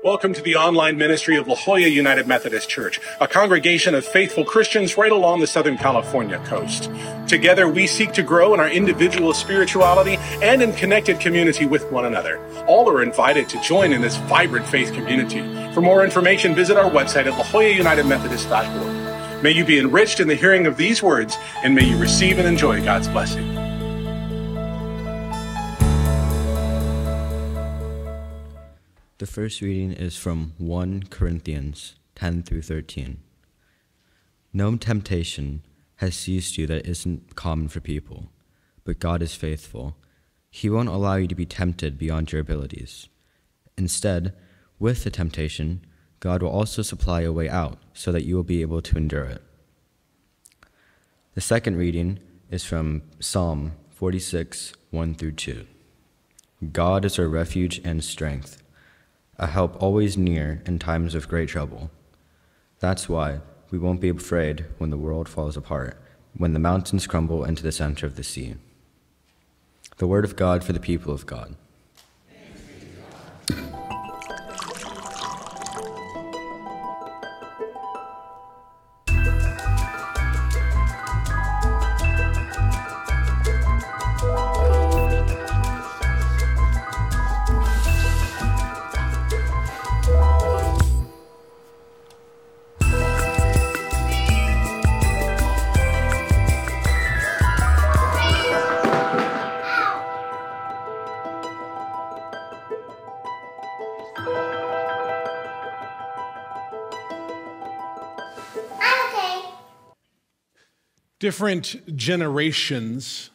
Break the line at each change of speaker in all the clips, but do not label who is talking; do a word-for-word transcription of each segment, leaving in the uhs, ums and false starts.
Welcome to the online ministry of La Jolla United Methodist Church, a congregation of faithful Christians right along the Southern California coast. Together, we seek to grow in our individual spirituality and in connected community with one another. All are invited to join in this vibrant faith community. For more information, visit our website at la jolla united methodist dot org. May you be enriched in the hearing of these words, and may you receive and enjoy God's blessing.
The first reading is from First Corinthians ten through thirteen. No temptation has seized you that isn't common for people, but God is faithful. He won't allow you to be tempted beyond your abilities. Instead, with the temptation, God will also supply a way out so that you will be able to endure it. The second reading is from Psalm forty-six, one through two. God is our refuge and strength, a help always near in times of great trouble. That's why we won't be afraid when the world falls apart, when the mountains crumble into the center of the sea. The word of God for the people of God.
Different generations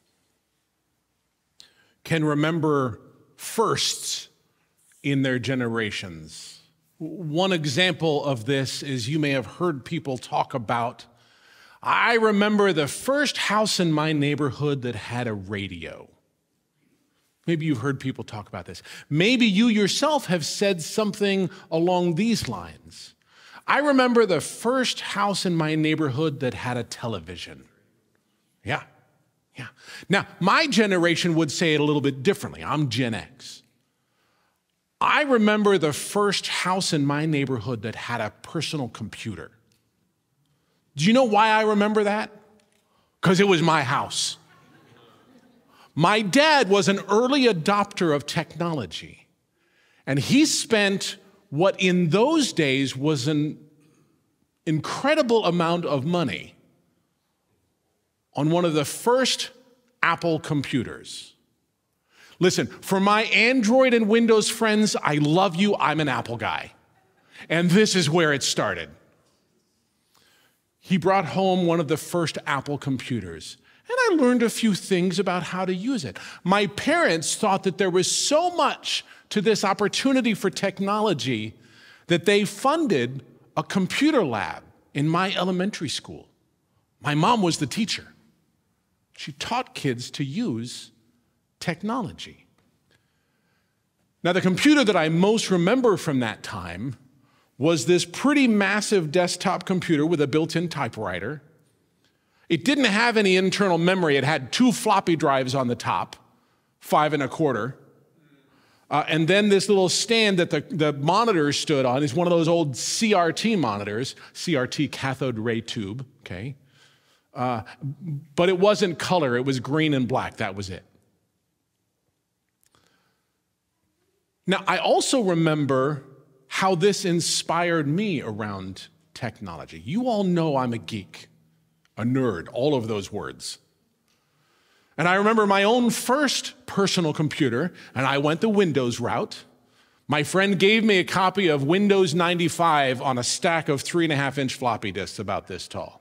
can remember firsts in their generations. One example of this is you may have heard people talk about, I remember the first house in my neighborhood that had a radio. Maybe you've heard people talk about this. Maybe you yourself have said something along these lines. I remember the first house in my neighborhood that had a television. Yeah, yeah. Now, my generation would say it a little bit differently. I'm Gen X. I remember the first house in my neighborhood that had a personal computer. Do you know why I remember that? Because it was my house. My dad was an early adopter of technology, and he spent what in those days was an incredible amount of money on one of the first Apple computers. Listen, for my Android and Windows friends, I love you, I'm an Apple guy. And this is where it started. He brought home one of the first Apple computers, and I learned a few things about how to use it. My parents thought that there was so much to this opportunity for technology that they funded a computer lab in my elementary school. My mom was the teacher. She taught kids to use technology. Now, the computer that I most remember from that time was this pretty massive desktop computer with a built-in typewriter. It didn't have any internal memory. It had two floppy drives on the top, five and a quarter. Uh, and then this little stand that the, the monitor stood on is one of those old C R T monitors, C R T cathode ray tube, okay? Uh, but it wasn't color, it was green and black, that was it. Now, I also remember how this inspired me around technology. You all know I'm a geek, a nerd, all of those words. And I remember my own first personal computer, and I went the Windows route. My friend gave me a copy of Windows ninety-five on a stack of three and a half inch floppy disks about this tall.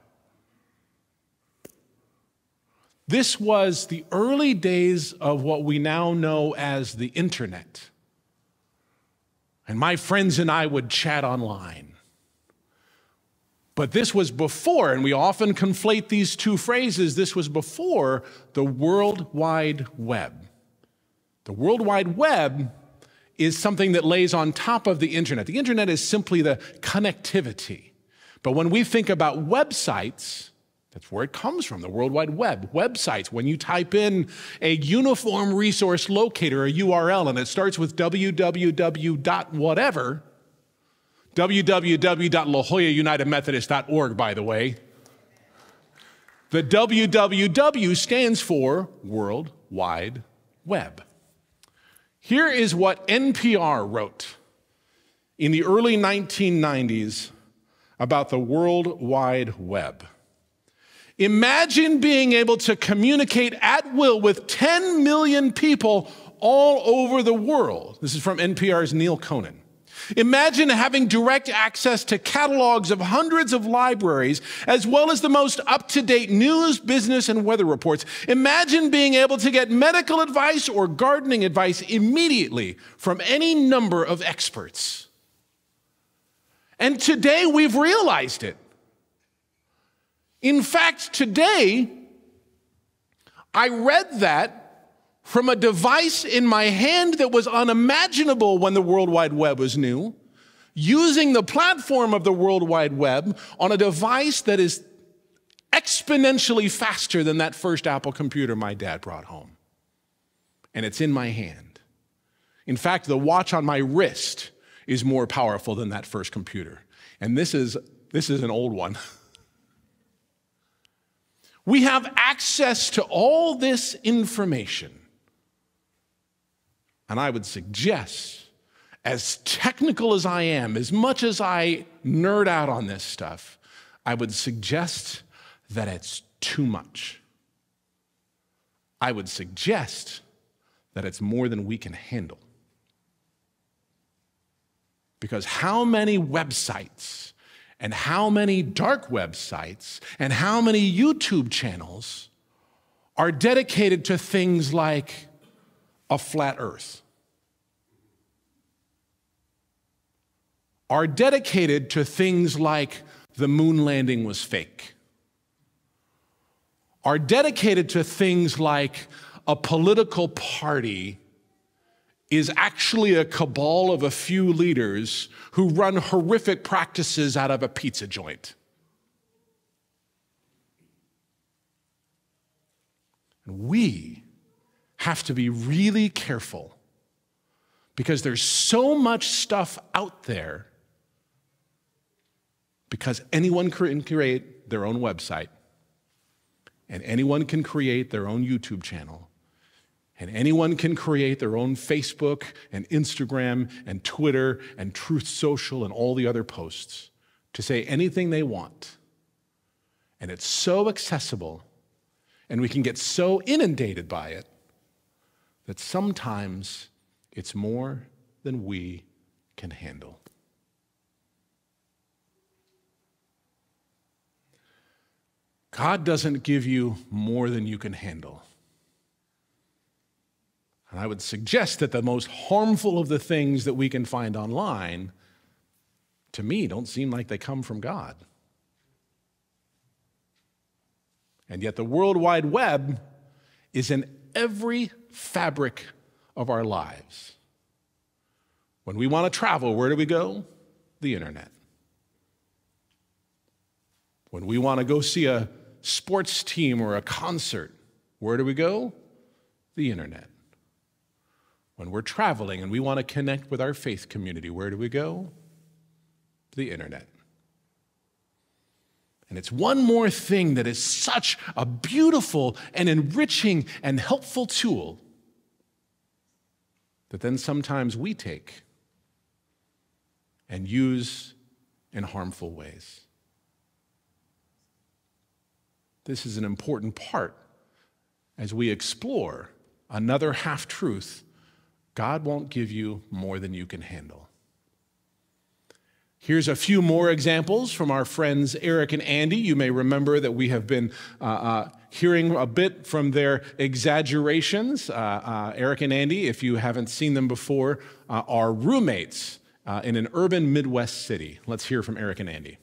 This was the early days of what we now know as the internet. And my friends and I would chat online. But this was before, and we often conflate these two phrases, this was before the World Wide Web. The World Wide Web is something that lays on top of the internet. The internet is simply the connectivity. But when we think about websites, That's where it comes from, the World Wide Web, websites. When you type in a uniform resource locator, a U R L, and it starts with www dot whatever, www dot La Jolla United Methodist dot org, by the way, the W W W stands for World Wide Web. Here is what N P R wrote in the early nineteen nineties about the World Wide Web. Imagine being able to communicate at will with ten million people all over the world. This is from N P R's Neil Conan. Imagine having direct access to catalogs of hundreds of libraries, as well as the most up-to-date news, business, and weather reports. Imagine being able to get medical advice or gardening advice immediately from any number of experts. And today we've realized it. In fact, today, I read that from a device in my hand that was unimaginable when the World Wide Web was new, using the platform of the World Wide Web on a device that is exponentially faster than that first Apple computer my dad brought home. And it's in my hand. In fact, the watch on my wrist is more powerful than that first computer. And this is, this is an old one. We have access to all this information. And I would suggest, as technical as I am, as much as I nerd out on this stuff, I would suggest that it's too much. I would suggest that it's more than we can handle. Because how many websites and how many dark websites and how many YouTube channels are dedicated to things like a flat earth? Are dedicated to things like the moon landing was fake? Are dedicated to things like a political party is actually a cabal of a few leaders who run horrific practices out of a pizza joint? And we have to be really careful because there's so much stuff out there, because anyone can create their own website, and anyone can create their own YouTube channel, and anyone can create their own Facebook and Instagram and Twitter and Truth Social and all the other posts to say anything they want. And it's so accessible, and we can get so inundated by it, that sometimes it's more than we can handle. God doesn't give you more than you can handle. And I would suggest that the most harmful of the things that we can find online, to me, don't seem like they come from God. And yet the World Wide Web is in every fabric of our lives. When we want to travel, where do we go? The internet. When we want to go see a sports team or a concert, where do we go? The internet. When we're traveling and we want to connect with our faith community, where do we go? The internet. And it's one more thing that is such a beautiful and enriching and helpful tool that then sometimes we take and use in harmful ways. This is an important part as we explore another half-truth. God won't give you more than you can handle. Here's a few more examples from our friends Eric and Andy. You may remember that we have been uh, uh, hearing a bit from their exaggerations. Uh, uh, Eric and Andy, if you haven't seen them before, uh, are roommates uh, in an urban Midwest city. Let's hear from Eric and Andy.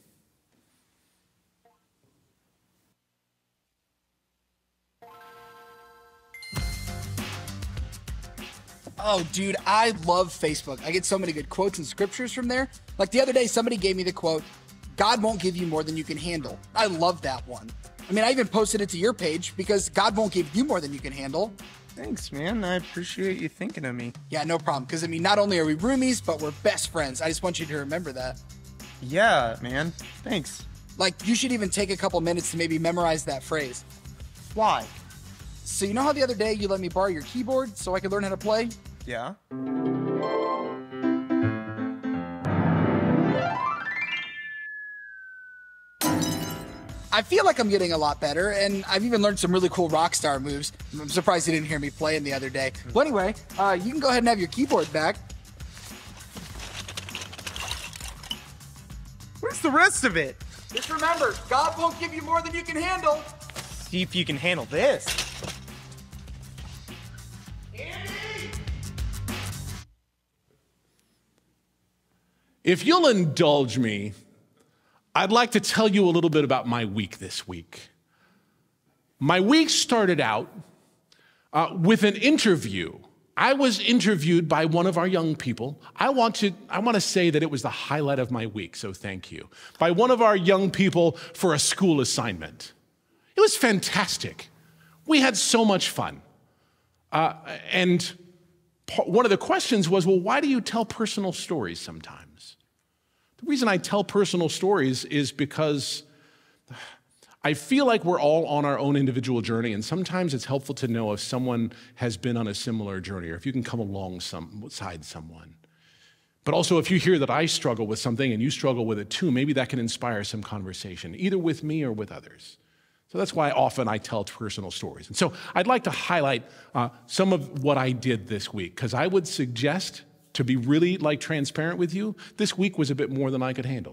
Oh, dude, I love Facebook. I get so many good quotes and scriptures from there. Like the other day, somebody gave me the quote, God won't give you more than you can handle. I love that one. I mean, I even posted it to your page because God won't give you more than you can handle.
Thanks, man. I appreciate you thinking of me.
Yeah, no problem. Because, I mean, not only are we roomies, but we're best friends. I just want you to remember that.
Yeah, man. Thanks.
Like, you should even take a couple minutes to maybe memorize that phrase.
Why?
So you know how the other day you let me borrow your keyboard so I could learn how to play?
Yeah?
I feel like I'm getting a lot better, and I've even learned some really cool rock star moves. I'm surprised you didn't hear me playing the other day. Well, anyway, uh, you can go ahead and have your keyboard back.
Where's the rest of it?
Just remember, God won't give you more than you can handle.
See if you can handle this.
If you'll indulge me, I'd like to tell you a little bit about my week this week. My week started out uh, with an interview. I was interviewed by one of our young people. I want to, I want to say that it was the highlight of my week, so thank you. By one of our young people for a school assignment. It was fantastic. We had so much fun. Uh, and one of the questions was, well, why do you tell personal stories sometimes? The reason I tell personal stories is because I feel like we're all on our own individual journey, and sometimes it's helpful to know if someone has been on a similar journey or if you can come alongside someone. But also, if you hear that I struggle with something and you struggle with it too, maybe that can inspire some conversation, either with me or with others. So that's why often I tell personal stories. And so I'd like to highlight uh, some of what I did this week, because I would suggest, to be really like transparent with you, this week was a bit more than I could handle.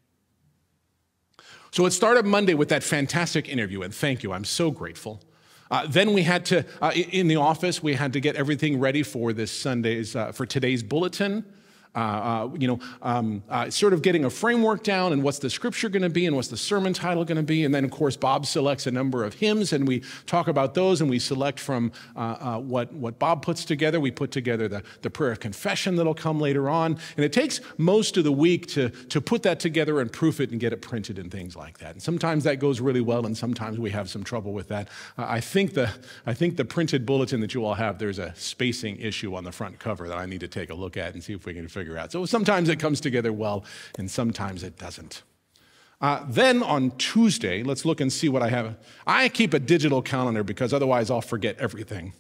So it started Monday with that fantastic interview, and thank you, I'm so grateful. Uh, then we had to, uh, in the office, we had to get everything ready for this Sunday's, uh, for today's bulletin. Uh, uh, you know, um, uh, sort of getting a framework down and what's the scripture going to be and what's the sermon title going to be. And then, of course, Bob selects a number of hymns and we talk about those and we select from uh, uh, what, what Bob puts together. We put together the, the prayer of confession that'll come later on. And it takes most of the week to, to put that together and proof it and get it printed and things like that. And sometimes that goes really well and sometimes we have some trouble with that. Uh, I think the, I think the printed bulletin that you all have, there's a spacing issue on the front cover that I need to take a look at and see if we can figure out. So sometimes it comes together well, and sometimes it doesn't. Uh, then on Tuesday, let's look and see what I have. I keep a digital calendar because otherwise I'll forget everything.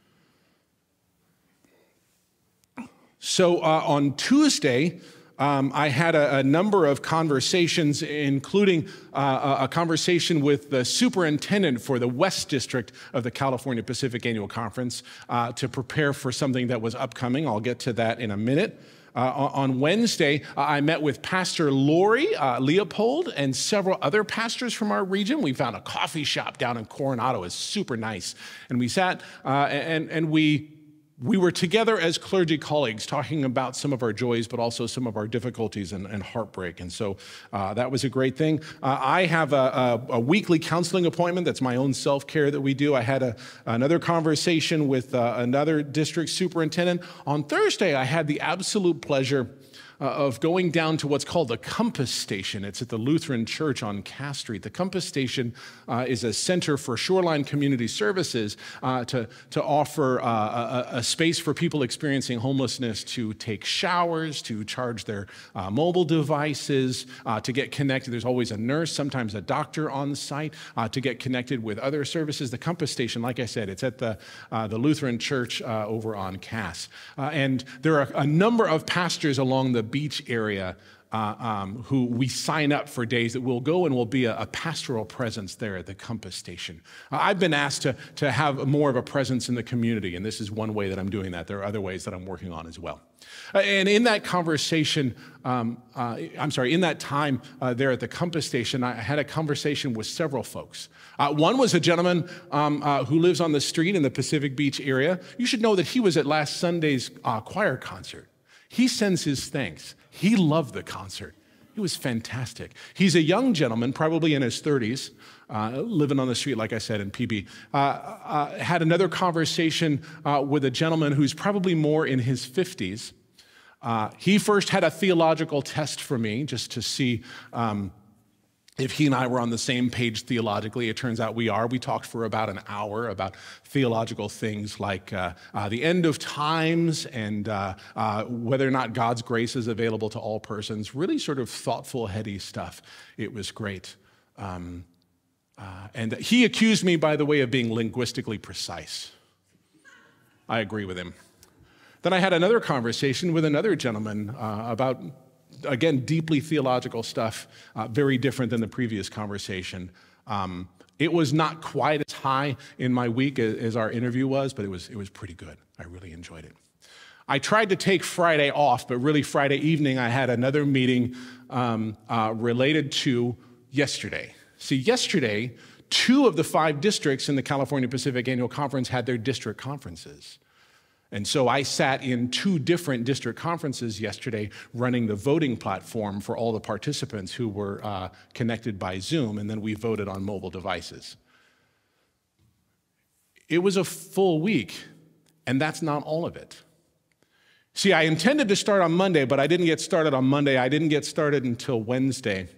So uh, on Tuesday, um, I had a, a number of conversations, including uh, a conversation with the superintendent for the West District of the California Pacific Annual Conference uh, to prepare for something that was upcoming. I'll get to that in a minute. Uh, on Wednesday, uh, I met with Pastor Lori uh, Leopold and several other pastors from our region. We found a coffee shop down in Coronado. It's super nice. And we sat uh, and, and we We were together as clergy colleagues talking about some of our joys, but also some of our difficulties and, and heartbreak. And so uh, that was a great thing. Uh, I have a, a, a weekly counseling appointment. That's my own self-care that we do. I had a, another conversation with uh, another district superintendent. On Thursday, I had the absolute pleasure Uh, of going down to what's called the Compass Station. It's at the Lutheran Church on Cass Street. The Compass Station uh, is a center for Shoreline Community Services uh, to, to offer uh, a, a space for people experiencing homelessness to take showers, to charge their uh, mobile devices, uh, to get connected. There's always a nurse, sometimes a doctor on site, uh, to get connected with other services. The Compass Station, like I said, it's at the, uh, the Lutheran Church uh, over on Cass. Uh, and there are a number of pastors along the beach area uh, um, who we sign up for days that we'll go and we'll be a, a pastoral presence there at the Compass Station. Uh, I've been asked to, to have more of a presence in the community, and this is one way that I'm doing that. There are other ways that I'm working on as well. Uh, and in that conversation, um, uh, I'm sorry, in that time uh, there at the Compass Station, I had a conversation with several folks. Uh, one was a gentleman um, uh, who lives on the street in the Pacific Beach area. You should know that he was at last Sunday's uh, choir concert. He sends his thanks. He loved the concert. It was fantastic. He's a young gentleman, probably in his thirties, uh, living on the street, like I said, in P B. Uh, uh, had another conversation uh, with a gentleman who's probably more in his fifties. Uh, he first had a theological test for me just to see um, if he and I were on the same page theologically. It turns out we are. We talked for about an hour about theological things like uh, uh, the end of times and uh, uh, whether or not God's grace is available to all persons. Really sort of thoughtful, heady stuff. It was great. Um, uh, and he accused me, by the way, of being linguistically precise. I agree with him. Then I had another conversation with another gentleman uh, about, again, deeply theological stuff, uh, very different than the previous conversation. Um, it was not quite as high in my week as, as our interview was, but it was, it was pretty good. I really enjoyed it. I tried to take Friday off, but really Friday evening I had another meeting um, uh, related to yesterday. See, yesterday, two of the five districts in the California Pacific Annual Conference had their district conferences. And so I sat in two different district conferences yesterday running the voting platform for all the participants who were uh, connected by Zoom, and then we voted on mobile devices. It was a full week, and that's not all of it. See, I intended to start on Monday, but I didn't get started on Monday. I didn't get started until Wednesday.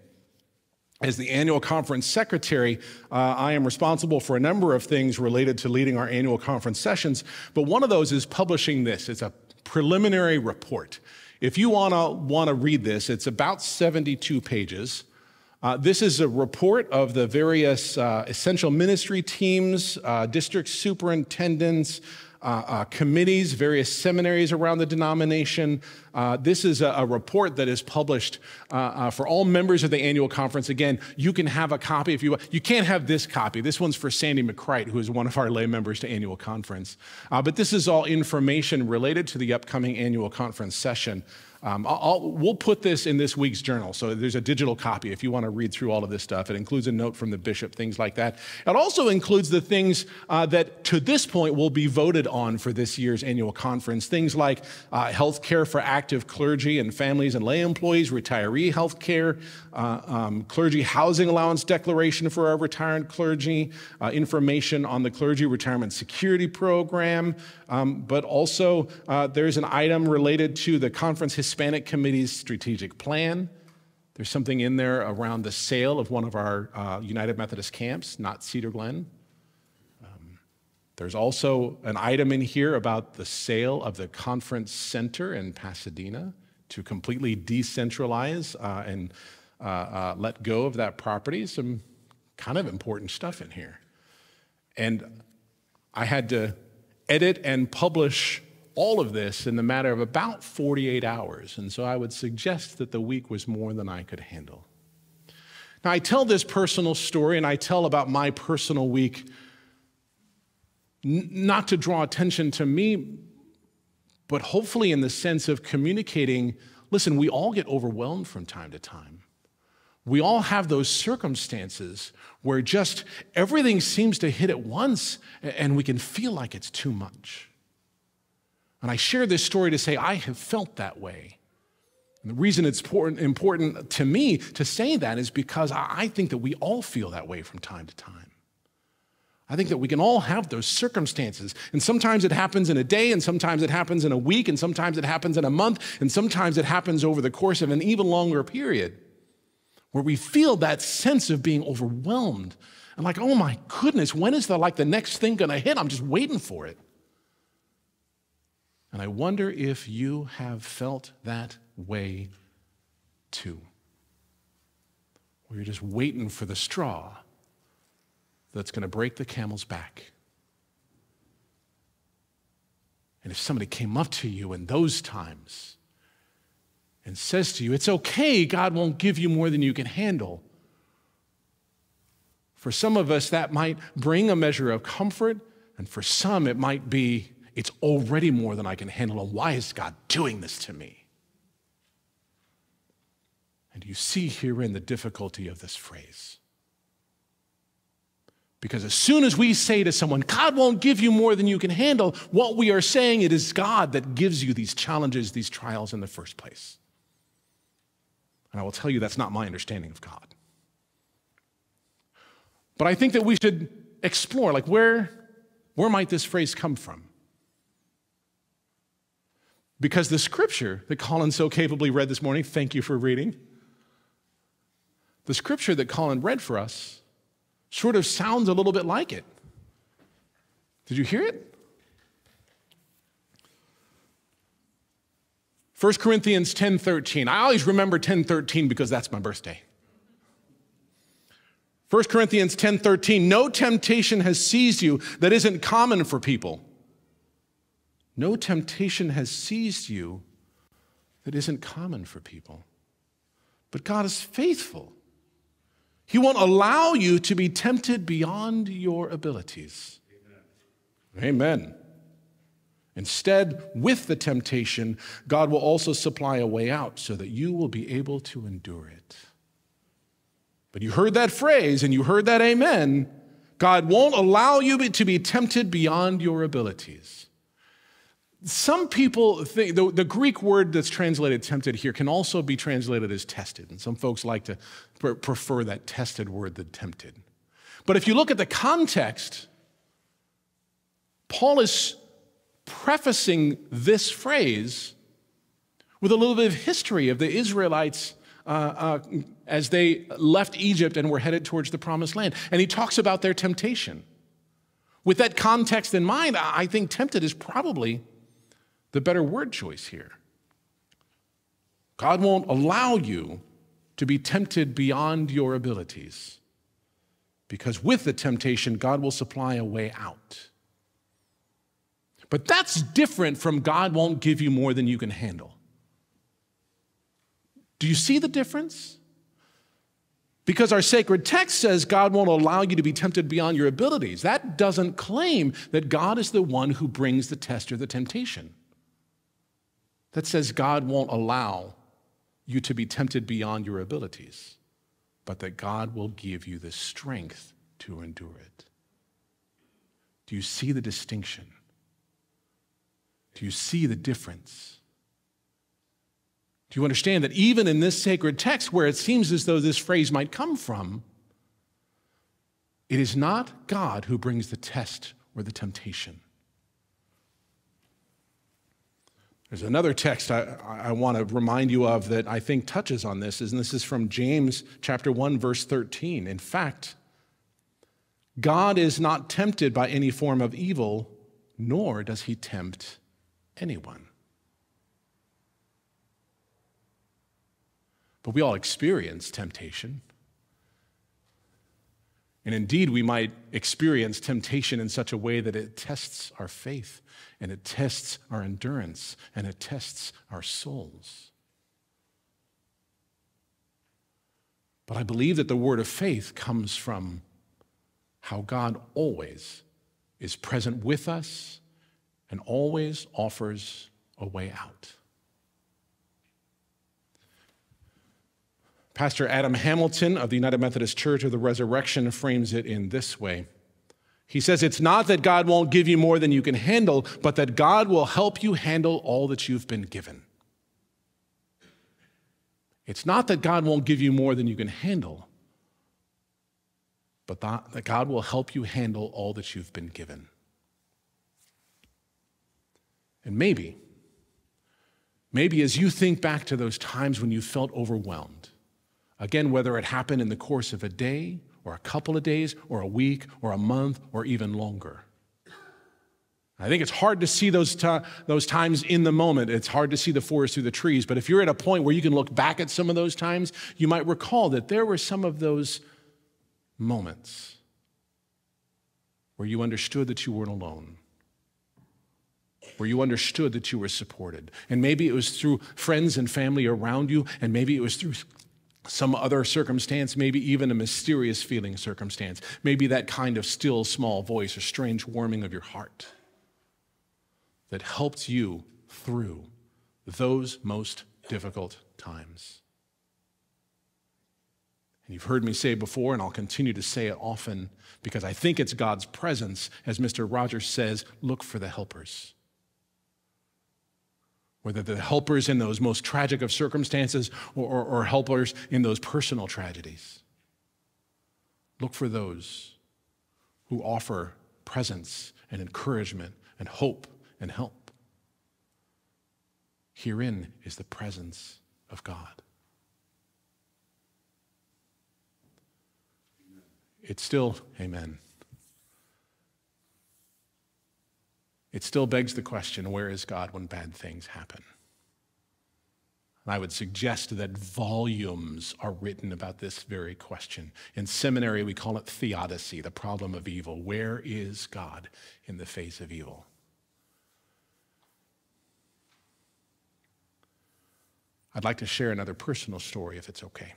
As the annual conference secretary, uh, I am responsible for a number of things related to leading our annual conference sessions, but one of those is publishing this. It's a preliminary report. If you wanna, wanna read this, it's about seventy-two pages. Uh, this is a report of the various uh, essential ministry teams, uh, district superintendents, Uh, uh, committees, various seminaries around the denomination. Uh, this is a, a report that is published uh, uh, for all members of the annual conference. Again, you can have a copy if you want. You can't have this copy. This one's for Sandy McCrite, who is one of our lay members to annual conference. Uh, but this is all information related to the upcoming annual conference session. Um, I'll, I'll, we'll put this in this week's journal, so there's a digital copy if you want to read through all of this stuff. It includes a note from the bishop, things like that. It also includes the things uh, that to this point will be voted on for this year's annual conference, things like uh, health care for active clergy and families and lay employees, retiree health care, uh, um, clergy housing allowance declaration for our retired clergy, uh, information on the clergy retirement security program, um, but also uh, there's an item related to the conference Hispanic Committee's strategic plan. There's something in there around the sale of one of our uh, United Methodist camps, not Cedar Glen. Um, there's also an item in here about the sale of the conference center in Pasadena to completely decentralize uh, and uh, uh, let go of that property. Some kind of important stuff in here. And I had to edit and publish all of this in the matter of about forty-eight hours. And so I would suggest that the week was more than I could handle. Now, I tell this personal story and I tell about my personal week n- not to draw attention to me, but hopefully in the sense of communicating, listen, we all get overwhelmed from time to time. We all have those circumstances where just everything seems to hit at once and we can feel like it's too much. And I share this story to say I have felt that way. And the reason it's important, important to me to say that is because I think that we all feel that way from time to time. I think that we can all have those circumstances. And sometimes it happens in a day, and sometimes it happens in a week, and sometimes it happens in a month, and sometimes it happens over the course of an even longer period, where we feel that sense of being overwhelmed. And like, oh my goodness, when is the, like, the next thing gonna hit? I'm just waiting for it. And I wonder if you have felt that way too. Where you're just waiting for the straw that's going to break the camel's back. And if somebody came up to you in those times and says to you, it's okay, God won't give you more than you can handle. For some of us, that might bring a measure of comfort, and for some, it might be, it's already more than I can handle, and why is God doing this to me? And you see herein the difficulty of this phrase. Because as soon as we say to someone, God won't give you more than you can handle, what we are saying, it is God that gives you these challenges, these trials in the first place. And I will tell you that's not my understanding of God. But I think that we should explore, like, where, where might this phrase come from? Because the scripture that Colin so capably read this morning, thank you for reading, the scripture that Colin read for us sort of sounds a little bit like it. Did you hear it? First Corinthians ten thirteen. I always remember ten thirteen because that's my birthday. First Corinthians ten thirteen. No temptation has seized you that isn't common for people. No temptation has seized you that isn't common for people. But God is faithful. He won't allow you to be tempted beyond your abilities. Amen. Amen. Instead, with the temptation, God will also supply a way out so that you will be able to endure it. But you heard that phrase and you heard that amen. God won't allow you to be tempted beyond your abilities. Some people think, the, the Greek word that's translated tempted here can also be translated as tested. And some folks like to pr- prefer that tested word than tempted. But if you look at the context, Paul is prefacing this phrase with a little bit of history of the Israelites uh, uh, as they left Egypt and were headed towards the promised land. And he talks about their temptation. With that context in mind, I think tempted is probably the better word choice here. God won't allow you to be tempted beyond your abilities, because with the temptation, God will supply a way out. But that's different from God won't give you more than you can handle. Do you see the difference? Because our sacred text says God won't allow you to be tempted beyond your abilities. That doesn't claim that God is the one who brings the test or the temptation. That says God won't allow you to be tempted beyond your abilities, but that God will give you the strength to endure it. Do you see the distinction? Do you see the difference? Do you understand that even in this sacred text, where it seems as though this phrase might come from, it is not God who brings the test or the temptation. There's another text I, I want to remind you of that I think touches on this, and this is from James chapter one, verse thirteen. In fact, God is not tempted by any form of evil, nor does he tempt anyone. But we all experience temptation. And indeed, we might experience temptation in such a way that it tests our faith, and it tests our endurance, and it tests our souls. But I believe that the word of faith comes from how God always is present with us and always offers a way out. Pastor Adam Hamilton of the United Methodist Church of the Resurrection frames it in this way. He says, it's not that God won't give you more than you can handle, but that God will help you handle all that you've been given. It's not that God won't give you more than you can handle, but that God will help you handle all that you've been given. And maybe, maybe as you think back to those times when you felt overwhelmed, again, whether it happened in the course of a day or a couple of days or a week or a month or even longer. I think it's hard to see those, t- those times in the moment. It's hard to see the forest through the trees. But if you're at a point where you can look back at some of those times, you might recall that there were some of those moments where you understood that you weren't alone, where you understood that you were supported. And maybe it was through friends and family around you, and maybe it was through some other circumstance, maybe even a mysterious feeling circumstance, maybe that kind of still small voice or strange warming of your heart that helped you through those most difficult times. And you've heard me say before, and I'll continue to say it often, because I think it's God's presence, as Mister Rogers says, look for the helpers. Whether the helpers in those most tragic of circumstances or, or, or helpers in those personal tragedies. Look for those who offer presence and encouragement and hope and help. Herein is the presence of God. it still, amen. It still begs the question, where is God when bad things happen? And I would suggest that volumes are written about this very question. In seminary, we call it theodicy, the problem of evil. Where is God in the face of evil? I'd like to share another personal story, if it's okay.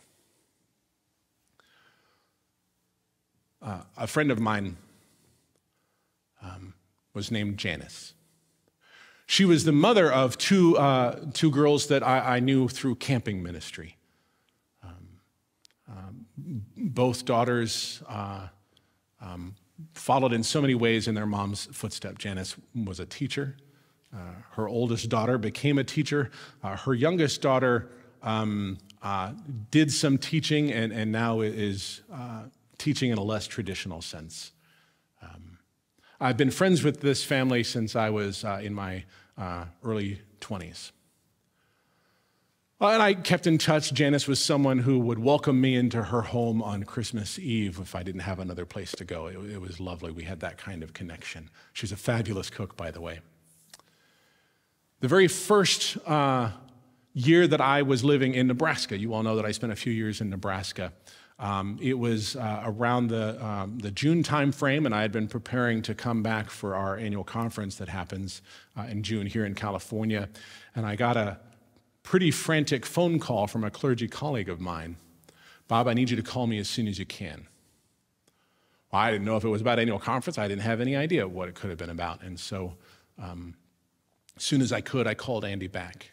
Uh, a friend of mine um, was named Janice. She was the mother of two, uh, two girls that I, I knew through camping ministry. Um, um, both daughters uh, um, followed in so many ways in their mom's footsteps. Janice was a teacher. Uh, her oldest daughter became a teacher. Uh, her youngest daughter um, uh, did some teaching and, and now is uh, teaching in a less traditional sense. Um, I've been friends with this family since I was uh, in my uh, early twenties. Uh, and I kept in touch. Janice was someone who would welcome me into her home on Christmas Eve if I didn't have another place to go. It, it was lovely. We had that kind of connection. She's a fabulous cook, by the way. The very first uh, year that I was living in Nebraska, you all know that I spent a few years in Nebraska. Um, it was uh, around the, um, the June time frame, and I had been preparing to come back for our annual conference that happens uh, in June here in California. And I got a pretty frantic phone call from a clergy colleague of mine. Bob, I need you to call me as soon as you can. Well, I didn't know if it was about annual conference. I didn't have any idea what it could have been about. And so um, as soon as I could, I called Andy back.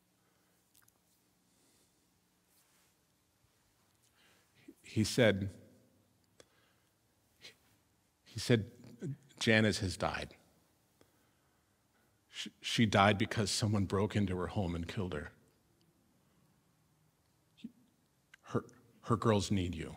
He said, he said, Janice has died. She, she died because someone broke into her home and killed her. Her, her girls need you.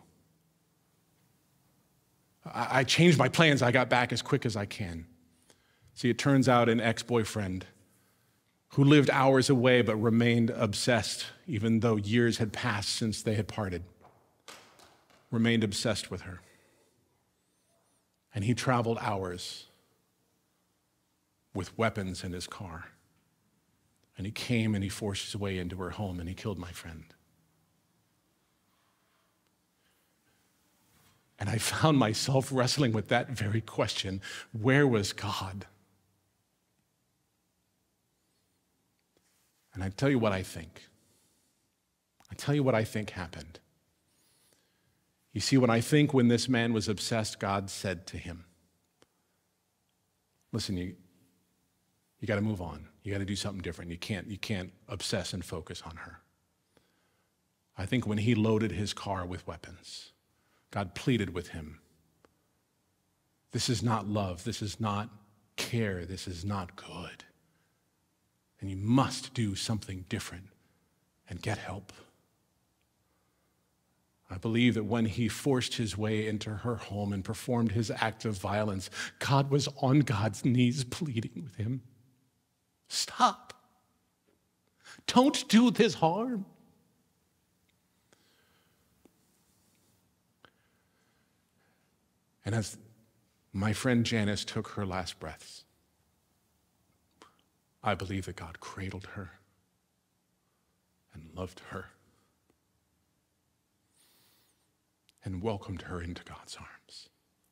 I, I changed my plans. I got back as quick as I can. See, it turns out an ex-boyfriend who lived hours away but remained obsessed, even though years had passed since they had parted, remained obsessed with her. And he traveled hours with weapons in his car. And he came and he forced his way into her home and he killed my friend. And I found myself wrestling with that very question. Where was God? And I tell you what I think. I tell you what I think happened. You see, when I think when this man was obsessed, God said to him, listen, you, you got to move on. You got to do something different. You can't, you can't obsess and focus on her. I think when he loaded his car with weapons, God pleaded with him. This is not love. This is not care. This is not good. And you must do something different and get help. I believe that when he forced his way into her home and performed his act of violence, God was on God's knees pleading with him. Stop. Don't do this harm. And as my friend Janice took her last breaths, I believe that God cradled her and loved her and welcomed her into God's arms.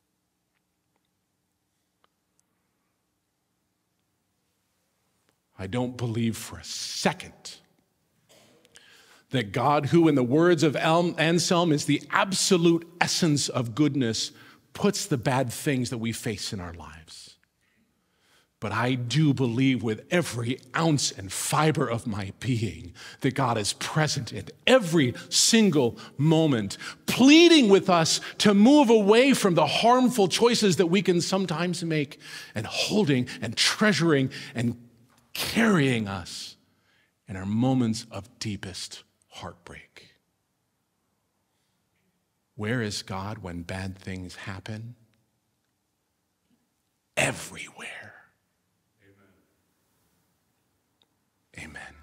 I don't believe for a second that God, who in the words of Anselm is the absolute essence of goodness, puts the bad things that we face in our lives. But I do believe with every ounce and fiber of my being that God is present in every single moment, pleading with us to move away from the harmful choices that we can sometimes make, and holding and treasuring and carrying us in our moments of deepest heartbreak. Where is God when bad things happen? Everywhere. Amen.